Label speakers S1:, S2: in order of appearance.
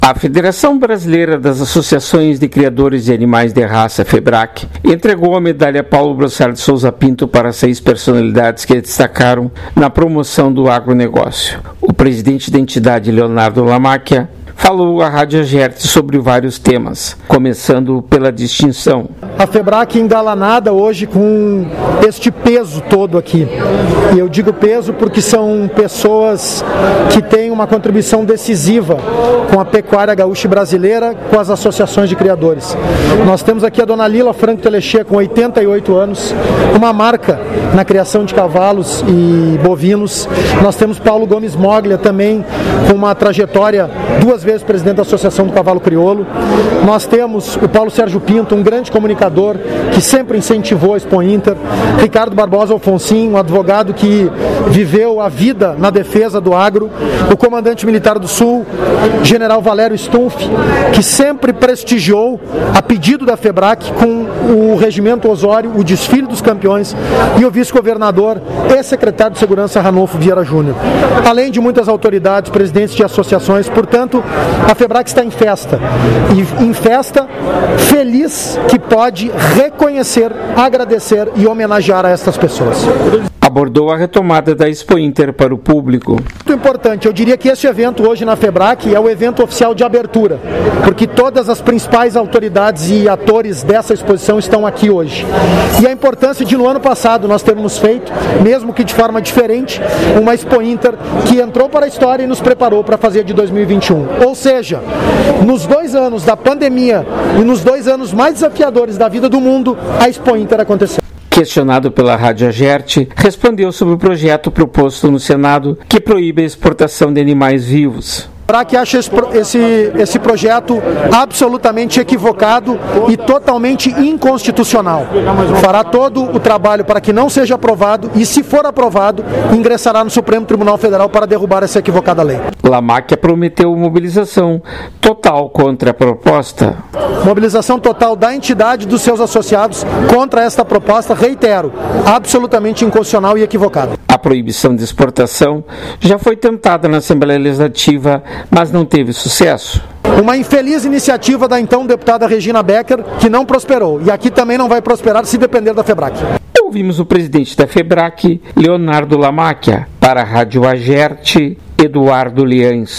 S1: A Federação Brasileira das Associações de Criadores de Animais de Raça, FEBRAC, entregou a medalha Paulo Brossard de Souza Pinto para 6 personalidades que destacaram na promoção do agronegócio. O presidente da entidade, Leonardo Lamacchia, falou à Rádio Agerte sobre vários temas, começando pela distinção.
S2: A FEBRAC engalanada hoje com este peso todo aqui. E eu digo peso porque são pessoas que têm uma contribuição decisiva com a pecuária gaúcha brasileira, com as associações de criadores. Nós temos aqui a dona Lila Franco Telechê, com 88 anos, uma marca na criação de cavalos e bovinos. Nós temos Paulo Gomes Moglia também, com uma trajetória 2 vezes presidente da Associação do Cavalo Crioulo. Nós temos o Paulo Sérgio Pinto, um grande comunicador que sempre incentivou a Expo Inter. Ricardo Barbosa Alfonsin, um advogado que viveu a vida na defesa do agro. O comandante militar do Sul, general Valério Stumpf, que sempre prestigiou, a pedido da FEBRAC, com o Regimento Osório, o desfile dos campeões, e o vice-governador e secretário de Segurança, Ranolfo Vieira Júnior. Além de muitas autoridades, presidentes de associações. Portanto, a FEBRAC está em festa, e em festa feliz que pode reconhecer, agradecer e homenagear a estas pessoas.
S1: Abordou a retomada da Expo Inter para o público.
S2: Muito importante, eu diria que este evento hoje na FEBRAC é o evento oficial de abertura, porque todas as principais autoridades e atores dessa exposição estão aqui hoje. E a importância de, no ano passado, nós termos feito, mesmo que de forma diferente, uma Expo Inter que entrou para a história e nos preparou para fazer de 2021. Ou seja, nos 2 anos da pandemia e nos 2 anos mais desafiadores da vida do mundo, a Expo Inter aconteceu.
S1: Questionado pela Rádio Agerte, respondeu sobre o projeto proposto no Senado que proíbe a exportação de animais vivos.
S2: A FEBRAC acha esse projeto absolutamente equivocado e totalmente inconstitucional. Fará todo o trabalho para que não seja aprovado e, se for aprovado, ingressará no Supremo Tribunal Federal para derrubar essa equivocada lei.
S1: Lamacchia prometeu mobilização total contra a proposta.
S2: Mobilização total da entidade e dos seus associados contra esta proposta, reitero, absolutamente inconstitucional e equivocada.
S1: A proibição de exportação já foi tentada na Assembleia Legislativa, mas não teve sucesso.
S2: Uma infeliz iniciativa da então deputada Regina Becker, que não prosperou, e aqui também não vai prosperar se depender da FEBRAC.
S1: Ouvimos o presidente da FEBRAC, Leonardo Lamacchia. Para a Rádio Agerte, Eduardo Liães.